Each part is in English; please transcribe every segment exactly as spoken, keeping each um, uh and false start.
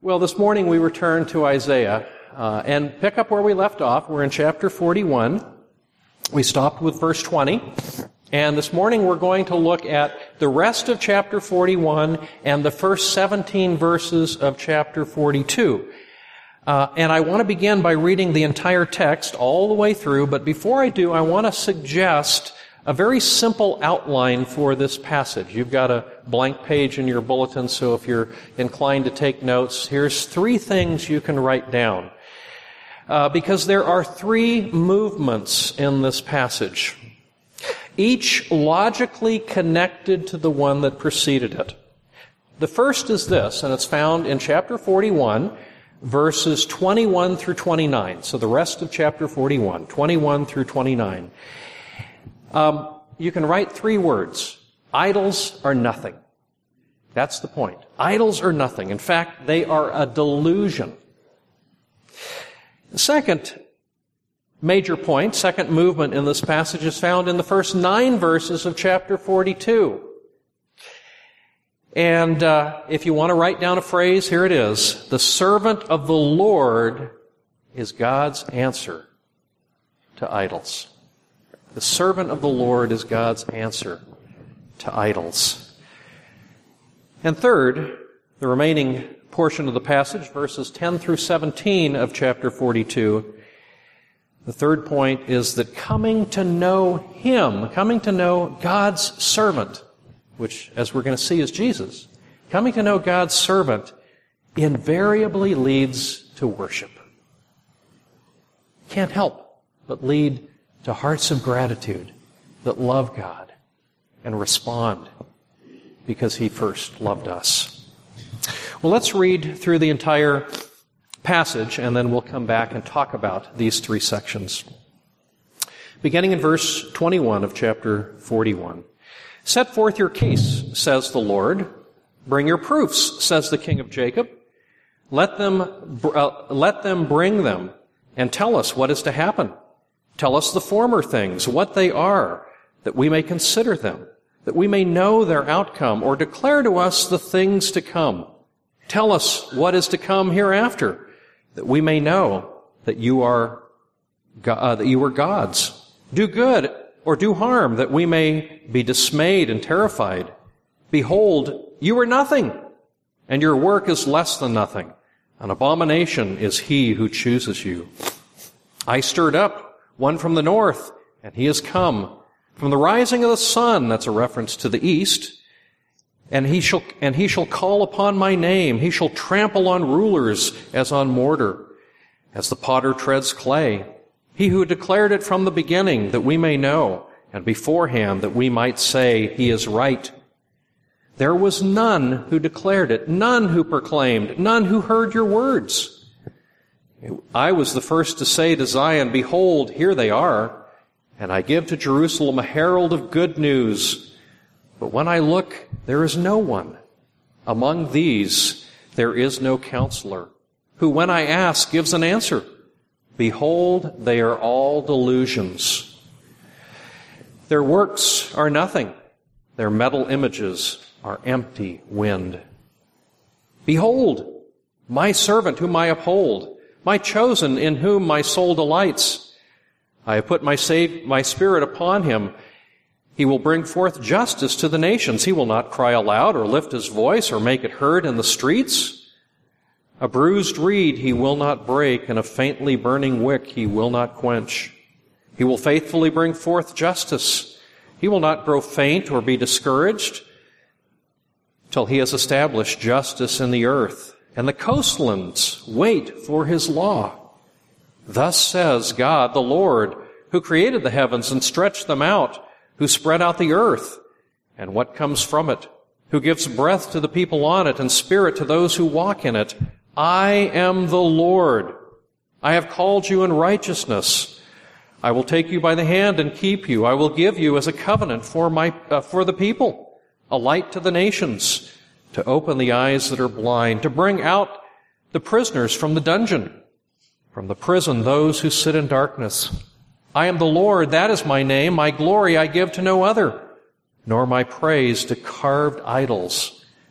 Well, this morning we return to Isaiah uh, and pick up where we left off. We're in chapter forty-one. We stopped with verse twenty. And this morning we're going to look at the rest of chapter forty-one and the first seventeen verses of chapter forty-two. Uh, and I want to begin by reading the entire text all the way through, but before I do, I want to suggest a very simple outline for this passage. You've got a blank page in your bulletin, so if you're inclined to take notes, here's three things you can write down. Uh, because there are three movements in this passage, each logically connected to the one that preceded it. The first is this, and it's found in chapter forty-one, verses twenty-one through twenty-nine. So the rest of chapter forty-one, twenty-one through twenty-nine. Um, you can write three words. Idols are nothing. That's the point. Idols are nothing. In fact, they are a delusion. The second major point, second movement in this passage is found in the first nine verses of chapter forty-two. And uh, if you want to write down a phrase, here it is. The servant of the Lord is God's answer to idols. The servant of the Lord is God's answer to idols. And third, the remaining portion of the passage, verses ten through seventeen of chapter forty-two, the third point is that coming to know Him, coming to know God's servant, which, as we're going to see, is Jesus, coming to know God's servant invariably leads to worship. Can't help but lead to hearts of gratitude that love God and respond because He first loved us. Well, let's read through the entire passage, and then we'll come back and talk about these three sections. Beginning in verse twenty-one of chapter forty-one. Set forth your case, says the Lord. Bring your proofs, says the King of Jacob. Let them, uh, let them bring them, and tell us what is to happen. Tell us the former things, what they are, that we may consider them, that we may know their outcome, or declare to us the things to come. Tell us what is to come hereafter, that we may know that you are uh, that you are God's. Do good or do harm, that we may be dismayed and terrified. Behold, you are nothing, and your work is less than nothing. An abomination is he who chooses you. I stirred up one from the north, and he has come. From the rising of the sun, that's a reference to the east, and he shall, and he shall call upon my name. He shall trample on rulers as on mortar, as the potter treads clay. He who declared it from the beginning, that we may know, and beforehand that we might say he is right. There was none who declared it, none who proclaimed, none who heard your words. I was the first to say to Zion, behold, here they are, and I give to Jerusalem a herald of good news. But when I look, there is no one. Among these there is no counselor, who when I ask gives an answer. Behold, they are all delusions. Their works are nothing. Their metal images are empty wind. Behold, my servant whom I uphold, my chosen in whom my soul delights. I have put my, save, my spirit upon him. He will bring forth justice to the nations. He will not cry aloud or lift his voice or make it heard in the streets. A bruised reed he will not break, and a faintly burning wick he will not quench. He will faithfully bring forth justice. He will not grow faint or be discouraged till he has established justice in the earth. And the coastlands wait for his law. Thus says God the Lord, who created the heavens and stretched them out, who spread out the earth and what comes from it, who gives breath to the people on it and spirit to those who walk in it. I am the Lord. I have called you in righteousness. I will take you by the hand and keep you. I will give you as a covenant for my uh, for the people, a light to the nations, to open the eyes that are blind, to bring out the prisoners from the dungeon, from the prison those who sit in darkness. I am the Lord, that is my name. My glory I give to no other, nor my praise to carved idols.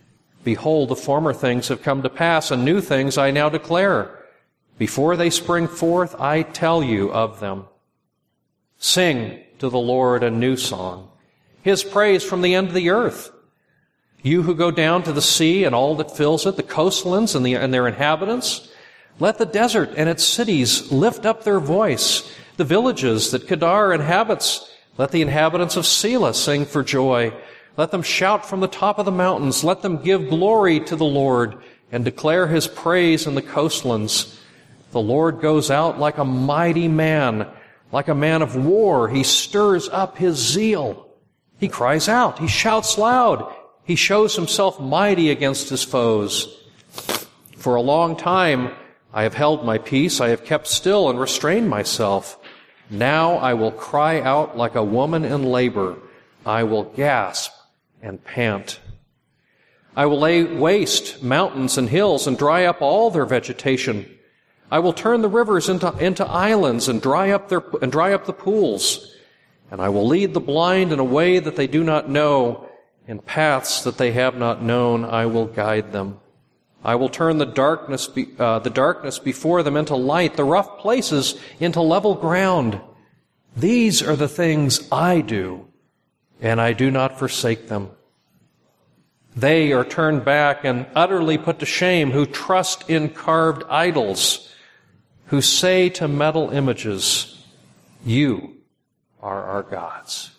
Behold, the former things have come to pass, and new things I now declare. Before they spring forth, I tell you of them. Sing to the Lord a new song, His praise from the end of the earth. You who go down to the sea and all that fills it, the coastlands and, the, and their inhabitants, let the desert and its cities lift up their voice. The villages that Kedar inhabits, let the inhabitants of Selah sing for joy. Let them shout from the top of the mountains. Let them give glory to the Lord and declare His praise in the coastlands. The Lord goes out like a mighty man, like a man of war. He stirs up His zeal. He cries out. He shouts loud. He shows Himself mighty against His foes. For a long time I have held my peace. I have kept still and restrained myself. Now I will cry out like a woman in labor. I will gasp and pant. I will lay waste mountains and hills and dry up all their vegetation. I will turn the rivers into, into islands and dry up their, and dry up the pools. And I will lead the blind in a way that they do not know. In paths that they have not known, I will guide them. I will turn the darkness, be, uh, the darkness before them into light, the rough places into level ground. These are the things I do, and I do not forsake them. They are turned back and utterly put to shame who trust in carved idols, who say to metal images, You are our gods.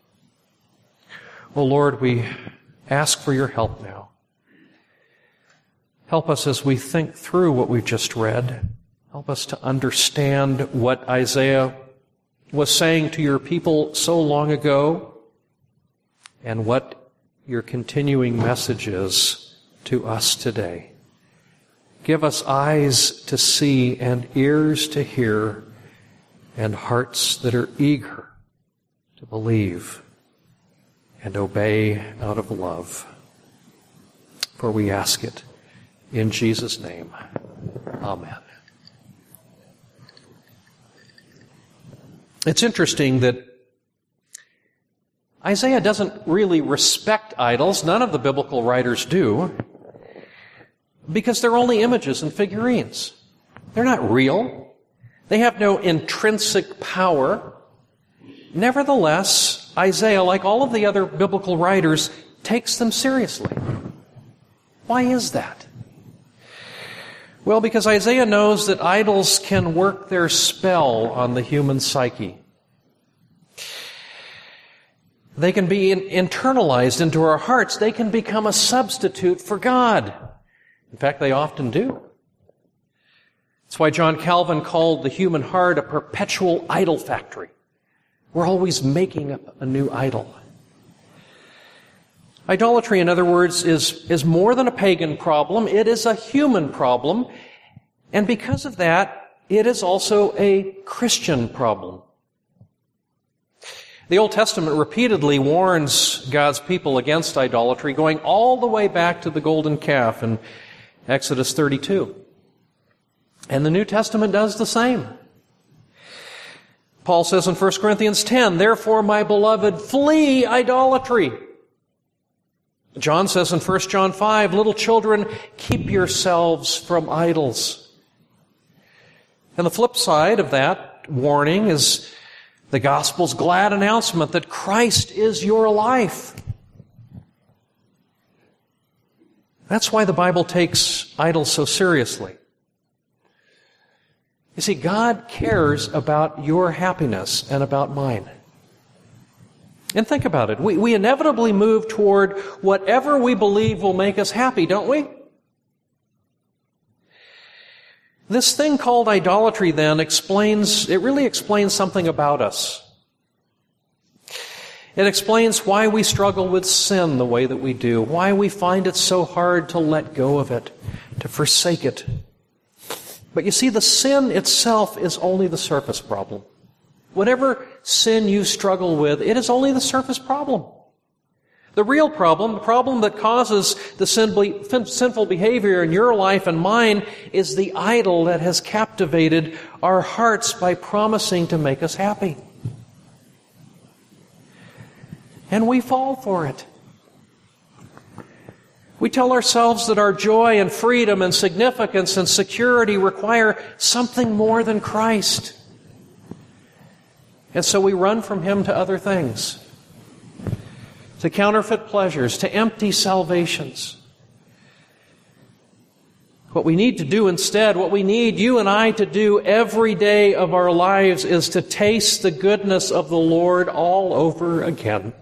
Oh Lord, we ask for your help now. Help us as we think through what we've just read. Help us to understand what Isaiah was saying to your people so long ago and what your continuing message is to us today. Give us eyes to see and ears to hear and hearts that are eager to believe and obey out of love. For we ask it in Jesus' name. Amen. It's interesting that Isaiah doesn't really respect idols. None of the biblical writers do, because they're only images and figurines. They're not real. They have no intrinsic power. Nevertheless, Isaiah, like all of the other biblical writers, takes them seriously. Why is that? Well, because Isaiah knows that idols can work their spell on the human psyche. They can be in, internalized into our hearts. They can become a substitute for God. In fact, they often do. That's why John Calvin called the human heart a perpetual idol factory. We're always making up a new idol. Idolatry, in other words, is, is more than a pagan problem. It is a human problem. And because of that, it is also a Christian problem. The Old Testament repeatedly warns God's people against idolatry, going all the way back to the golden calf in Exodus thirty-two. And the New Testament does the same. Paul says in First Corinthians ten, Therefore, my beloved, flee idolatry. John says in First John five, Little children, keep yourselves from idols. And the flip side of that warning is the gospel's glad announcement that Christ is your life. That's why the Bible takes idols so seriously. You see, God cares about your happiness and about mine. And think about it. We, we inevitably move toward whatever we believe will make us happy, don't we? This thing called idolatry then explains, it really explains something about us. It explains why we struggle with sin the way that we do, why we find it so hard to let go of it, to forsake it. But you see, the sin itself is only the surface problem. Whatever sin you struggle with, it is only the surface problem. The real problem, the problem that causes the sinful behavior in your life and mine, is the idol that has captivated our hearts by promising to make us happy. And we fall for it. We tell ourselves that our joy and freedom and significance and security require something more than Christ. And so we run from Him to other things, to counterfeit pleasures, to empty salvations. What we need to do instead, what we need you and I to do every day of our lives is to taste the goodness of the Lord all over again.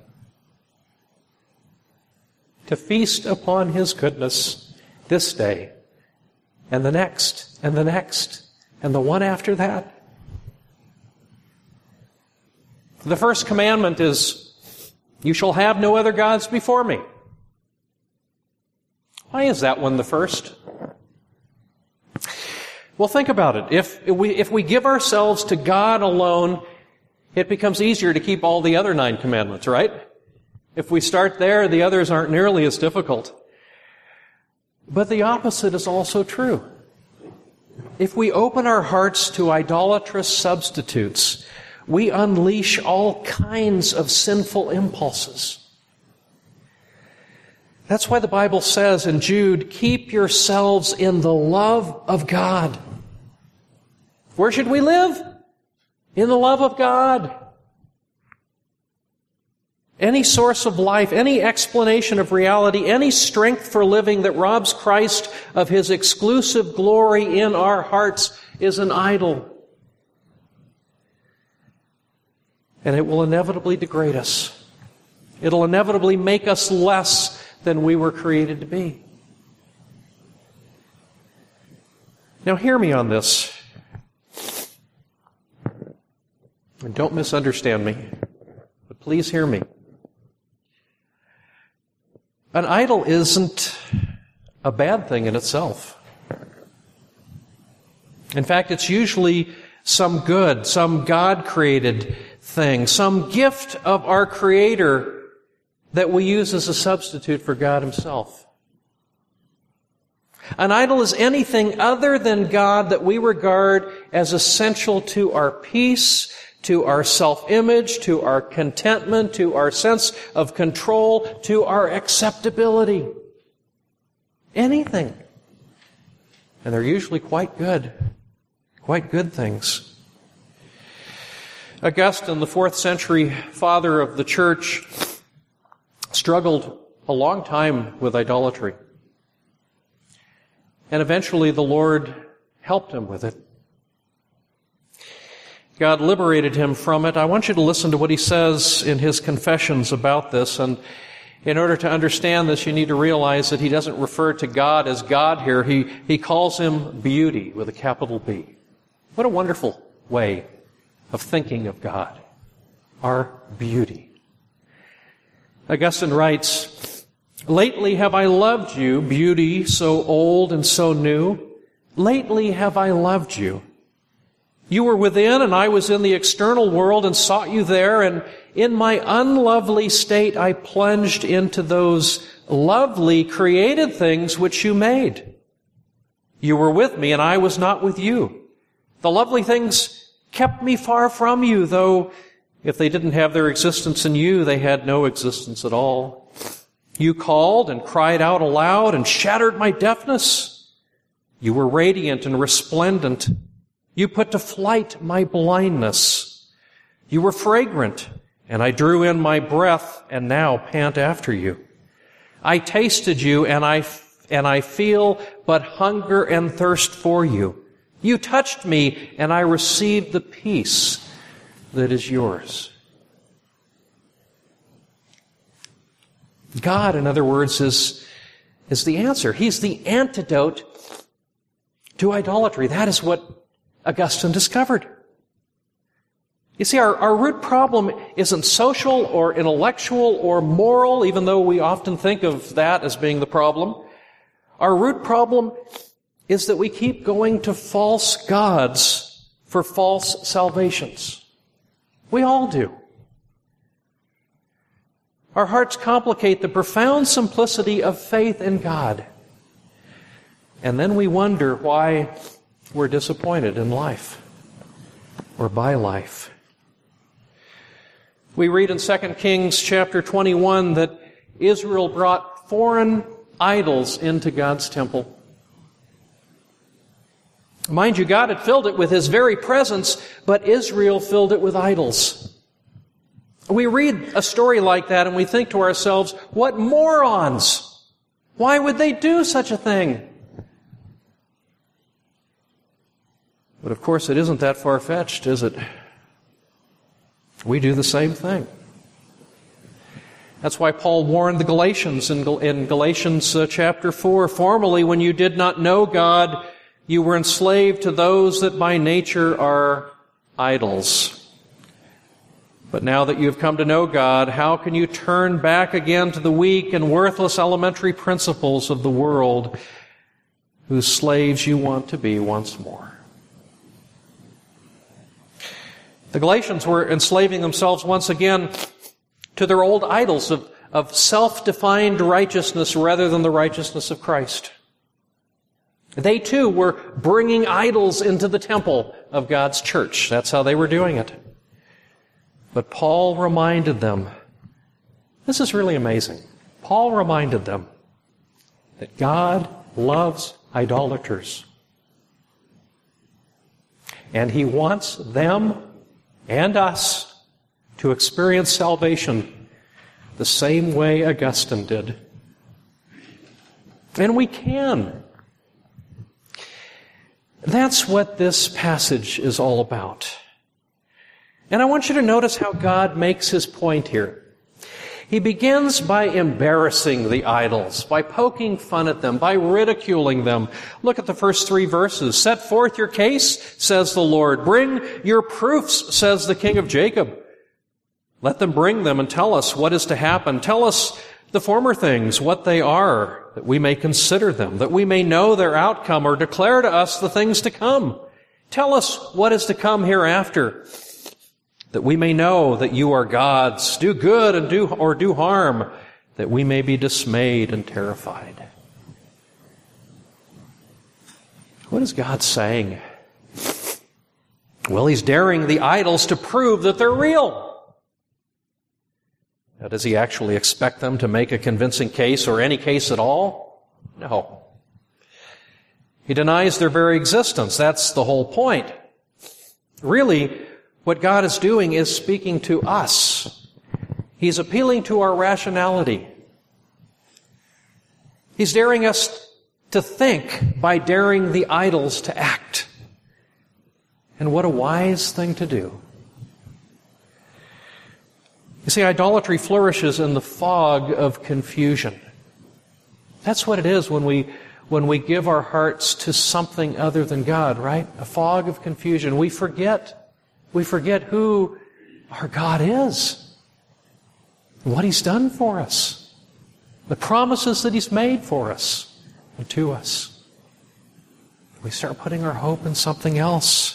To feast upon His goodness this day, and the next, and the next, and the one after that. The first commandment is, you shall have no other gods before me. Why is that one the first? Well, think about it. If we, if we give ourselves to God alone, it becomes easier to keep all the other nine commandments, right? If we start there, the others aren't nearly as difficult. But the opposite is also true. If we open our hearts to idolatrous substitutes, we unleash all kinds of sinful impulses. That's why the Bible says in Jude, keep yourselves in the love of God. Where should we live? In the love of God. Any source of life, any explanation of reality, any strength for living that robs Christ of His exclusive glory in our hearts is an idol. And it will inevitably degrade us. It'll inevitably make us less than we were created to be. Now hear me on this. And don't misunderstand me, but please hear me. An idol isn't a bad thing in itself. In fact, it's usually some good, some God-created thing, some gift of our Creator that we use as a substitute for God Himself. An idol is anything other than God that we regard as essential to our peace, to our self-image, to our contentment, to our sense of control, to our acceptability. Anything. And they're usually quite good. Quite good things. Augustine, the fourth century father of the church, struggled a long time with idolatry. And eventually the Lord helped him with it. God liberated him from it. I want you to listen to what he says in his confessions about this. And in order to understand this, you need to realize that he doesn't refer to God as God here. He, he calls Him beauty with a capital B. What a wonderful way of thinking of God. Our beauty. Augustine writes, lately have I loved you, beauty so old and so new. Lately have I loved you. You were within, and I was in the external world and sought you there, and in my unlovely state I plunged into those lovely created things which you made. You were with me, and I was not with you. The lovely things kept me far from you, though if they didn't have their existence in you, they had no existence at all. You called and cried out aloud and shattered my deafness. You were radiant and resplendent. You put to flight my blindness. You were fragrant, and I drew in my breath and now pant after you. I tasted you, and I, and I feel but hunger and thirst for you. You touched me, and I received the peace that is yours. God, in other words, is, is the answer. He's the antidote to idolatry. That is what Augustine discovered. You see, our, our root problem isn't social or intellectual or moral, even though we often think of that as being the problem. Our root problem is that we keep going to false gods for false salvations. We all do. Our hearts complicate the profound simplicity of faith in God. And then we wonder why we're disappointed in life or by life. We read in Second Kings chapter twenty-one that Israel brought foreign idols into God's temple. Mind you, God had filled it with His very presence, but Israel filled it with idols. We read a story like that and we think to ourselves, what morons! Why would they do such a thing? But of course, it isn't that far-fetched, is it? We do the same thing. That's why Paul warned the Galatians in, Gal- in Galatians uh, chapter four, formerly when you did not know God, you were enslaved to those that by nature are idols. But now that you have come to know God, how can you turn back again to the weak and worthless elementary principles of the world whose slaves you want to be once more? The Galatians were enslaving themselves once again to their old idols of, of self-defined righteousness rather than the righteousness of Christ. They too were bringing idols into the temple of God's church. That's how they were doing it. But Paul reminded them, this is really amazing. Paul reminded them that God loves idolaters. And He wants them and us to experience salvation the same way Augustine did. And we can. That's what this passage is all about. And I want you to notice how God makes His point here. He begins by embarrassing the idols, by poking fun at them, by ridiculing them. Look at the first three verses. Set forth your case, says the Lord. Bring your proofs, says the King of Jacob. Let them bring them and tell us what is to happen. Tell us the former things, what they are, that we may consider them, that we may know their outcome, or declare to us the things to come. Tell us what is to come hereafter, that we may know that you are God's. Do good and do or do harm, that we may be dismayed and terrified. What is God saying? Well, He's daring the idols to prove that they're real. Now, does He actually expect them to make a convincing case or any case at all? No. He denies their very existence. That's the whole point. Really, what God is doing is speaking to us. He's appealing to our rationality. He's daring us to think by daring the idols to act. And what a wise thing to do. You see, idolatry flourishes in the fog of confusion. That's what it is when we when we give our hearts to something other than God, right? A fog of confusion. We forget We forget who our God is, what He's done for us, the promises that He's made for us and to us. We start putting our hope in something else.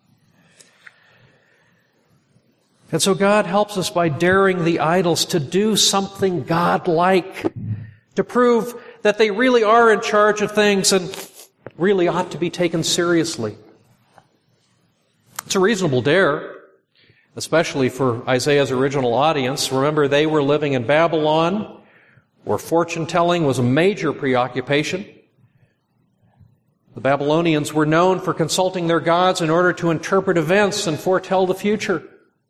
And so God helps us by daring the idols to do something God-like, to prove that they really are in charge of things and really ought to be taken seriously. It's a reasonable dare, especially for Isaiah's original audience. Remember, they were living in Babylon, where fortune-telling was a major preoccupation. The Babylonians were known for consulting their gods in order to interpret events and foretell the future.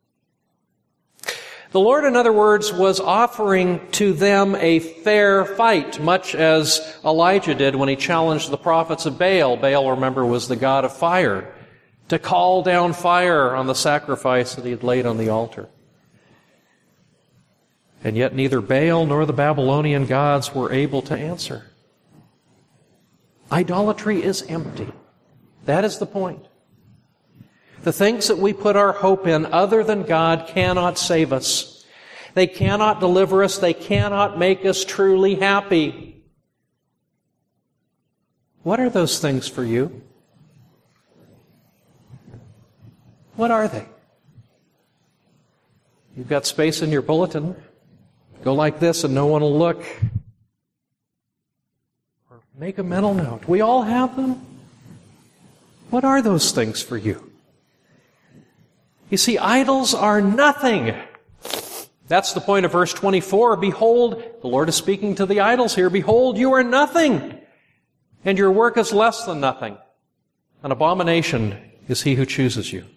The Lord, in other words, was offering to them a fair fight, much as Elijah did when he challenged the prophets of Baal. Baal, remember, was the god of fire, to call down fire on the sacrifice that he had laid on the altar. And yet neither Baal nor the Babylonian gods were able to answer. Idolatry is empty. That is the point. The things that we put our hope in other than God cannot save us. They cannot deliver us. They cannot make us truly happy. What are those things for you? What are they? You've got space in your bulletin. Go like this and no one will look. Or make a mental note. We all have them. What are those things for you? You see, idols are nothing. That's the point of verse twenty-four. Behold, the Lord is speaking to the idols here. Behold, you are nothing, and your work is less than nothing. An abomination is he who chooses you.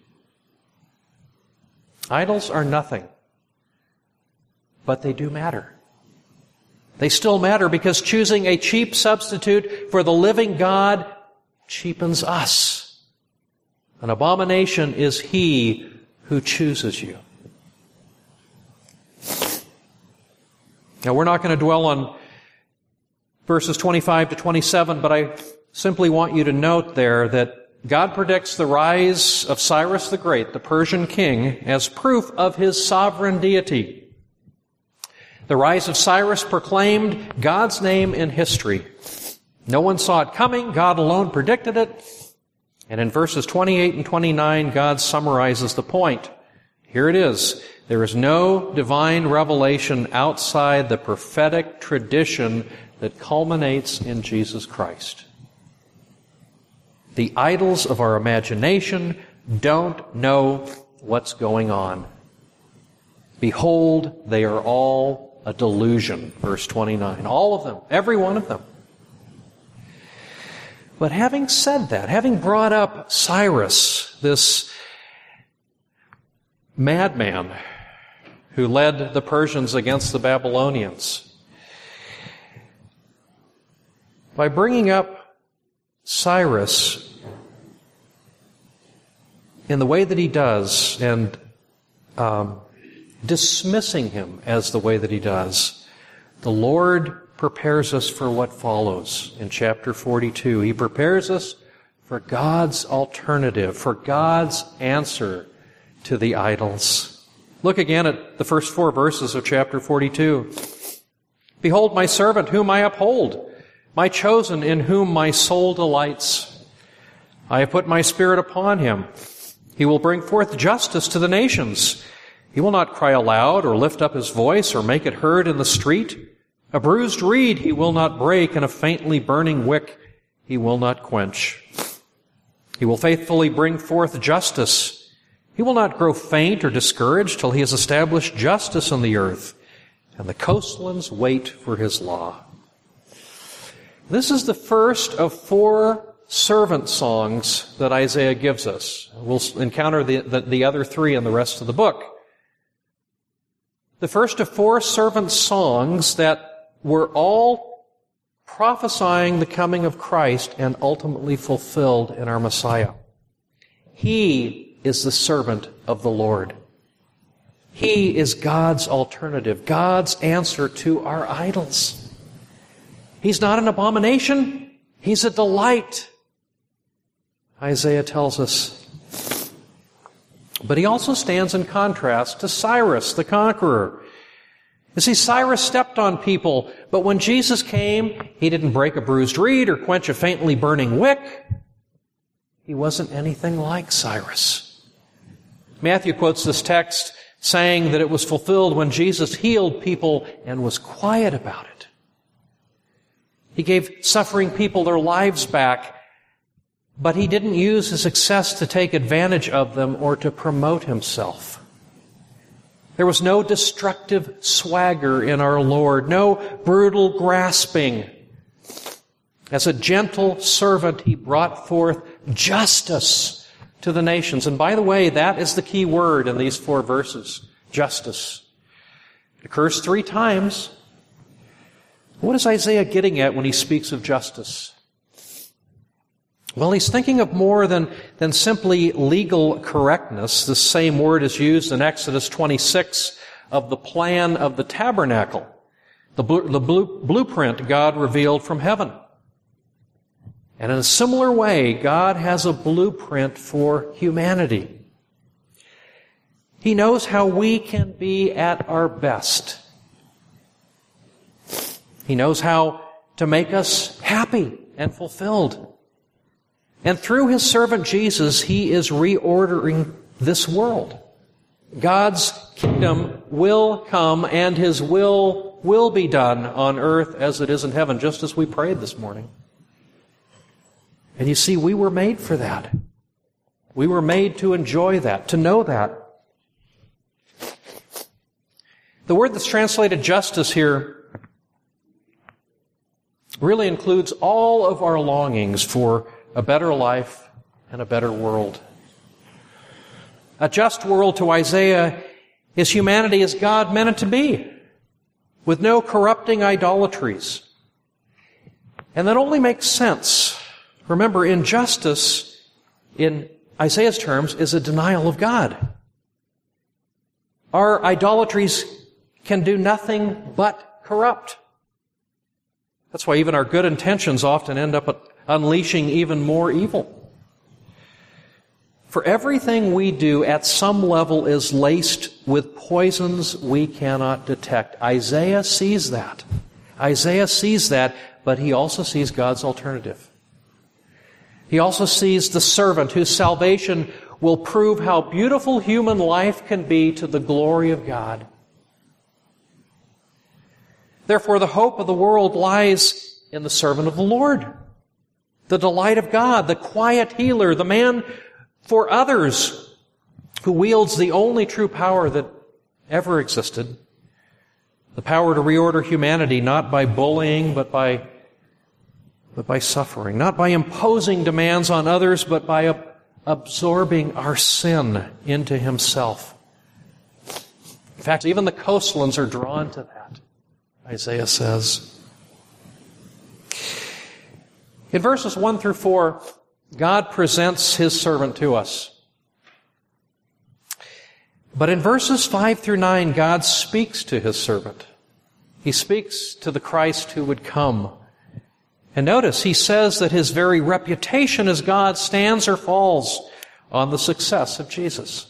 Idols are nothing, but they do matter. They still matter because choosing a cheap substitute for the living God cheapens us. An abomination is he who chooses you. Now, we're not going to dwell on verses twenty-five to twenty-seven, but I simply want you to note there that God predicts the rise of Cyrus the Great, the Persian king, as proof of his sovereign deity. The rise of Cyrus proclaimed God's name in history. No one saw it coming. God alone predicted it. And in verses twenty-eight and twenty-nine, God summarizes the point. Here it is. There is no divine revelation outside the prophetic tradition that culminates in Jesus Christ. The idols of our imagination don't know what's going on. Behold, they are all a delusion, verse twenty-nine. All of them, every one of them. But having said that, having brought up Cyrus, this madman who led the Persians against the Babylonians, by bringing up Cyrus in the way that he does and um, dismissing him as the way that he does, the Lord prepares us for what follows in chapter forty-two. He prepares us for God's alternative, for God's answer to the idols. Look again at the first four verses of chapter forty-two. Behold my servant whom I uphold, my chosen in whom my soul delights. I have put my spirit upon him. He will bring forth justice to the nations. He will not cry aloud or lift up his voice or make it heard in the street. A bruised reed he will not break, and a faintly burning wick he will not quench. He will faithfully bring forth justice. He will not grow faint or discouraged till he has established justice on the earth, and the coastlands wait for his law. This is the first of four servant songs that Isaiah gives us. We'll encounter the, the, the other three in the rest of the book. The first of four servant songs that were all prophesying the coming of Christ and ultimately fulfilled in our Messiah. He is the servant of the Lord. He is God's alternative, God's answer to our idols. He's not an abomination. He's a delight, Isaiah tells us. But he also stands in contrast to Cyrus, the conqueror. You see, Cyrus stepped on people, but when Jesus came, he didn't break a bruised reed or quench a faintly burning wick. He wasn't anything like Cyrus. Matthew quotes this text saying that it was fulfilled when Jesus healed people and was quiet about it. He gave suffering people their lives back, but he didn't use his success to take advantage of them or to promote himself. There was no destructive swagger in our Lord, no brutal grasping. As a gentle servant, he brought forth justice to the nations. And by the way, that is the key word in these four verses, justice. It occurs three times. What is Isaiah getting at when he speaks of justice? Well, he's thinking of more than, than simply legal correctness. The same word is used in Exodus twenty-six of the plan of the tabernacle, the, bl- the blue- blueprint God revealed from heaven. And in a similar way, God has a blueprint for humanity. He knows how we can be at our best. He knows how to make us happy and fulfilled. And through his servant Jesus, he is reordering this world. God's kingdom will come and his will will be done on earth as it is in heaven, just as we prayed this morning. And you see, we were made for that. We were made to enjoy that, to know that. The word that's translated justice here really includes all of our longings for a better life and a better world. A just world to Isaiah is humanity as God meant it to be, with no corrupting idolatries. And that only makes sense. Remember, injustice, in Isaiah's terms, is a denial of God. Our idolatries can do nothing but corrupt. That's why even our good intentions often end up unleashing even more evil. For everything we do at some level is laced with poisons we cannot detect. Isaiah sees that. Isaiah sees that, but he also sees God's alternative. He also sees the servant whose salvation will prove how beautiful human life can be to the glory of God. Therefore, the hope of the world lies in the servant of the Lord, the delight of God, the quiet healer, the man for others who wields the only true power that ever existed, the power to reorder humanity not by bullying but by, but by suffering, not by imposing demands on others but by ab- absorbing our sin into himself. In fact, even the coastlands are drawn to that, Isaiah says. In verses one through four, God presents his servant to us. But in verses five through nine, God speaks to his servant. He speaks to the Christ who would come. And notice, he says that his very reputation as God stands or falls on the success of Jesus.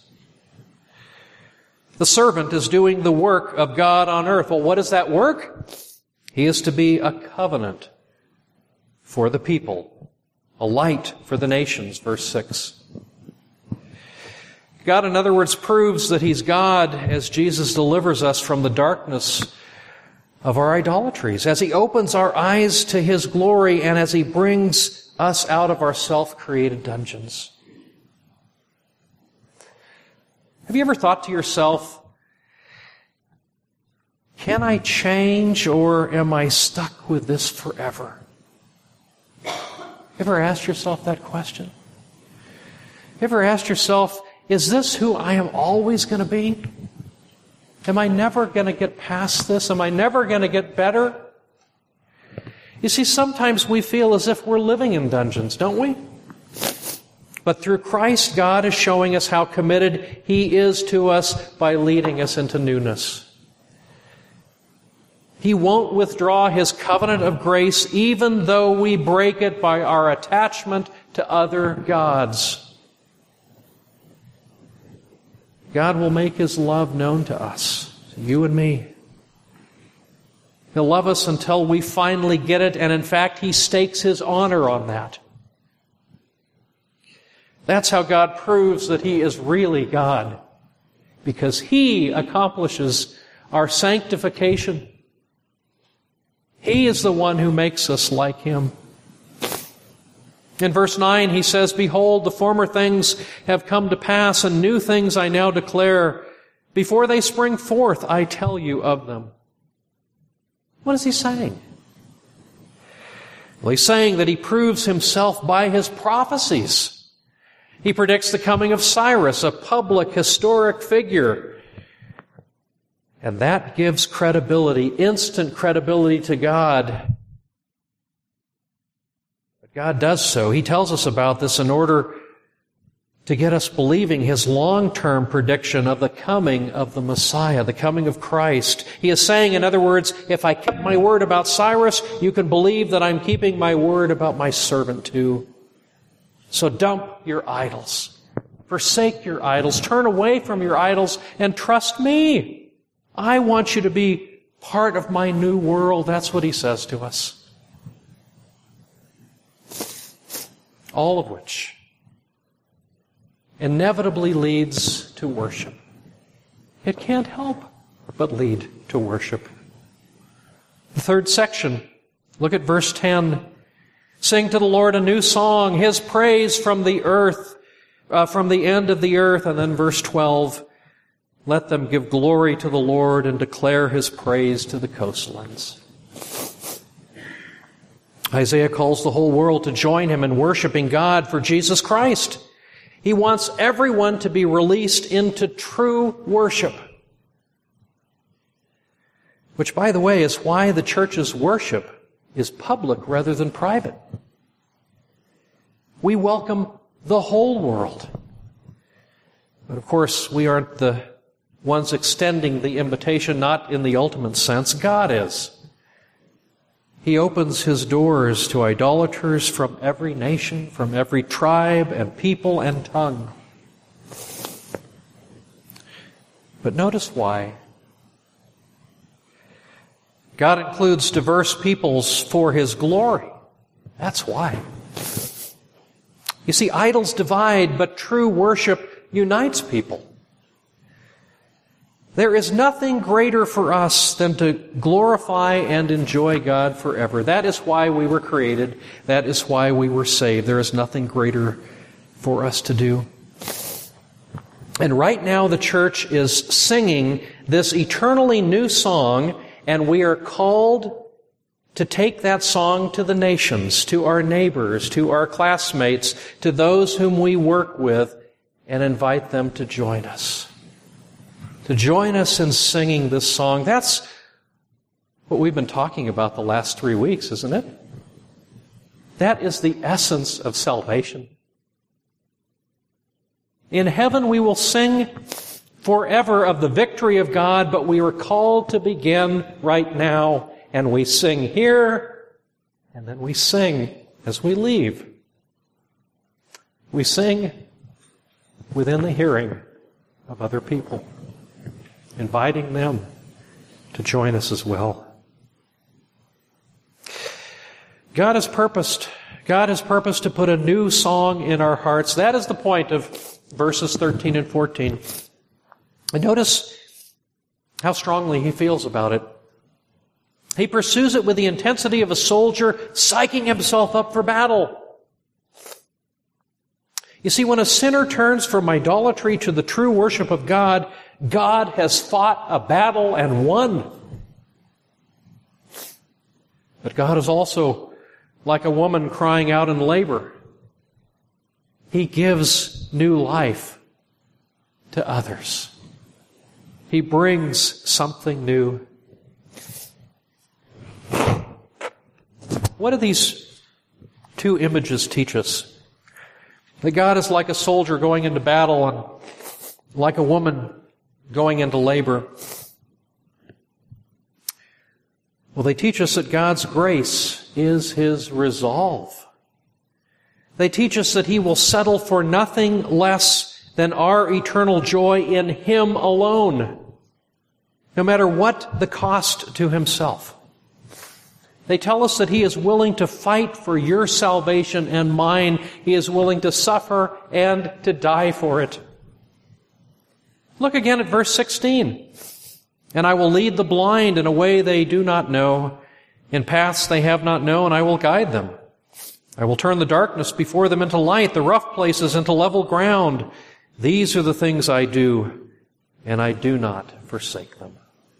The servant is doing the work of God on earth. Well, what is that work? He is to be a covenant for the people, a light for the nations, verse six. God, in other words, proves that he's God as Jesus delivers us from the darkness of our idolatries, as he opens our eyes to his glory, and as he brings us out of our self-created dungeons. Have you ever thought to yourself, can I change, or am I stuck with this forever? Ever asked yourself that question? Ever asked yourself, is this who I am always going to be? Am I never going to get past this? Am I never going to get better? You see, sometimes we feel as if we're living in dungeons, don't we? But through Christ, God is showing us how committed he is to us by leading us into newness. He won't withdraw his covenant of grace even though we break it by our attachment to other gods. God will make his love known to us, to you and me. He'll love us until we finally get it, and in fact, he stakes his honor on that. That's how God proves that he is really God, because he accomplishes our sanctification. He is the one who makes us like him. In verse nine, he says, "Behold, the former things have come to pass, and new things I now declare. Before they spring forth, I tell you of them." What is he saying? Well, he's saying that he proves himself by his prophecies. He predicts the coming of Cyrus, a public, historic figure. And that gives credibility, instant credibility to God. But God does so. He tells us about this in order to get us believing his long-term prediction of the coming of the Messiah, the coming of Christ. He is saying, in other words, if I kept my word about Cyrus, you can believe that I'm keeping my word about my servant too. So dump your idols. Forsake your idols. Turn away from your idols and trust me. I want you to be part of my new world. That's what he says to us. All of which inevitably leads to worship. It can't help but lead to worship. The third section, look at verse ten. Sing to the Lord a new song, his praise from the earth, uh, from the end of the earth. And then verse twelve. Let them give glory to the Lord and declare His praise to the coastlands. Isaiah calls the whole world to join him in worshiping God for Jesus Christ. He wants everyone to be released into true worship. Which, by the way, is why the church's worship is public rather than private. We welcome the whole world. But of course, we aren't the ones extending the invitation, not in the ultimate sense. God is. He opens His doors to idolaters from every nation, from every tribe and people and tongue. But notice why. God includes diverse peoples for His glory. That's why. You see, idols divide, but true worship unites people. There is nothing greater for us than to glorify and enjoy God forever. That is why we were created. That is why we were saved. There is nothing greater for us to do. And right now the church is singing this eternally new song, and we are called to take that song to the nations, to our neighbors, to our classmates, to those whom we work with, and invite them to join us. To join us in singing this song. That's what we've been talking about the last three weeks, isn't it? That is the essence of salvation. In heaven we will sing forever of the victory of God, but we are called to begin right now, and we sing here, and then we sing as we leave. We sing within the hearing of other people, inviting them to join us as well. God has purposed, God has purposed to put a new song in our hearts. That is the point of verses thirteen and fourteen. And notice how strongly he feels about it. He pursues it with the intensity of a soldier psyching himself up for battle. You see, when a sinner turns from idolatry to the true worship of God, God has fought a battle and won. But God is also like a woman crying out in labor. He gives new life to others. He brings something new. What do these two images teach us? That God is like a soldier going into battle and like a woman going into labor. Well, they teach us that God's grace is His resolve. They teach us that He will settle for nothing less than our eternal joy in Him alone, no matter what the cost to Himself. They tell us that He is willing to fight for your salvation and mine. He is willing to suffer and to die for it. Look again at verse sixteen. And I will lead the blind in a way they do not know. In paths they have not known, I will guide them. I will turn the darkness before them into light, the rough places into level ground. These are the things I do, and I do not forsake them.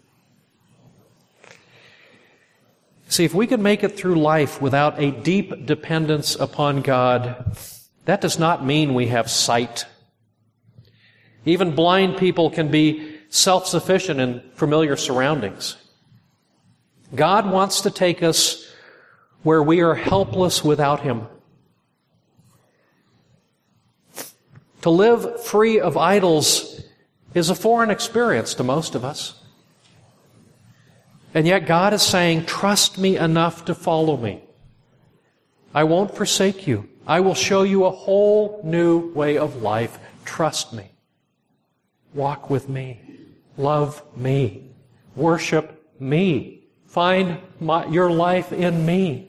See, if we can make it through life without a deep dependence upon God, that does not mean we have sight. Even blind people can be self-sufficient in familiar surroundings. God wants to take us where we are helpless without Him. To live free of idols is a foreign experience to most of us. And yet God is saying, trust me enough to follow me. I won't forsake you. I will show you a whole new way of life. Trust me. Walk with me. Love me. Worship me. Find my, your life in me.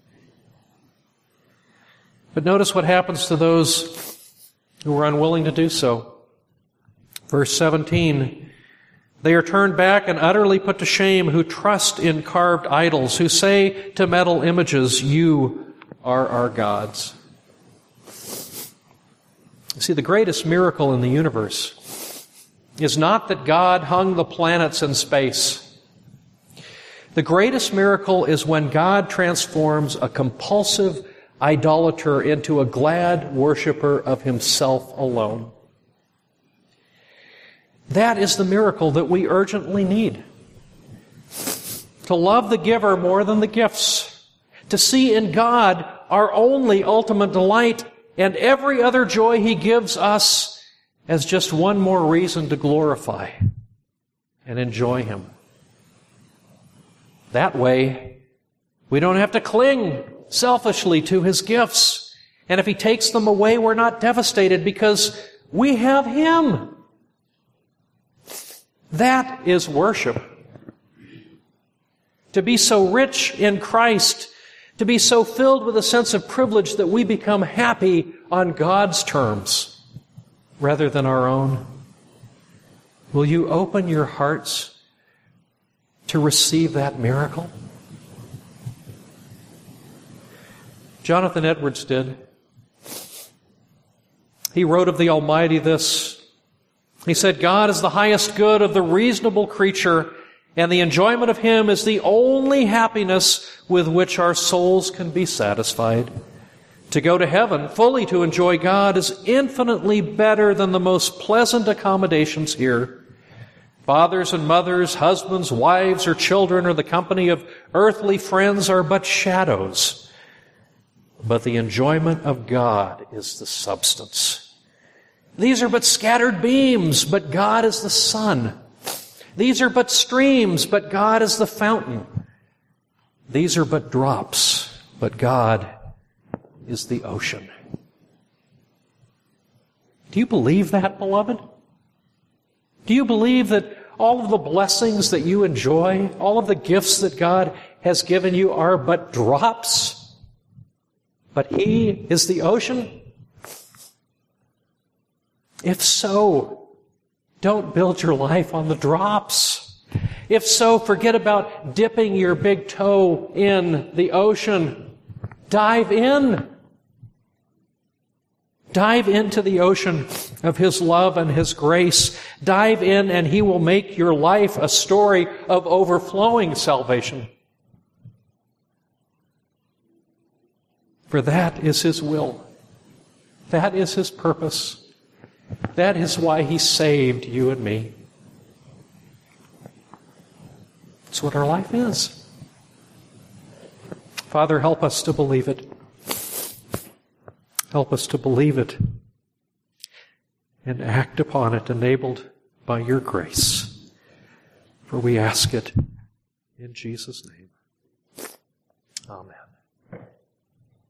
But notice what happens to those who are unwilling to do so. Verse seventeen, they are turned back and utterly put to shame who trust in carved idols, who say to metal images, you are our gods. You see, the greatest miracle in the universe is not that God hung the planets in space. The greatest miracle is when God transforms a compulsive idolater into a glad worshiper of himself alone. That is the miracle that we urgently need. To love the giver more than the gifts. To see in God our only ultimate delight and every other joy He gives us as just one more reason to glorify and enjoy Him. That way, we don't have to cling selfishly to His gifts. And if He takes them away, we're not devastated because we have Him. That is worship. To be so rich in Christ, to be so filled with a sense of privilege that we become happy on God's terms rather than our own. Will you open your hearts to receive that miracle? Jonathan Edwards did. He wrote of the Almighty this. He said, God is the highest good of the reasonable creature, and the enjoyment of Him is the only happiness with which our souls can be satisfied. To go to heaven, fully to enjoy God, is infinitely better than the most pleasant accommodations here. Fathers and mothers, husbands, wives, or children, or the company of earthly friends are but shadows. But the enjoyment of God is the substance. These are but scattered beams, but God is the sun. These are but streams, but God is the fountain. These are but drops, but God is the ocean. Do you believe that, beloved? Do you believe that all of the blessings that you enjoy, all of the gifts that God has given you are but drops, but He is the ocean? If so, don't build your life on the drops. If so, forget about dipping your big toe in the ocean. Dive in. Dive into the ocean of His love and His grace. Dive in and He will make your life a story of overflowing salvation. For that is His will. That is His purpose. That is why He saved you and me. It's what our life is. Father, help us to believe it. Help us to believe it and act upon it, enabled by Your grace. For we ask it in Jesus' name. Amen.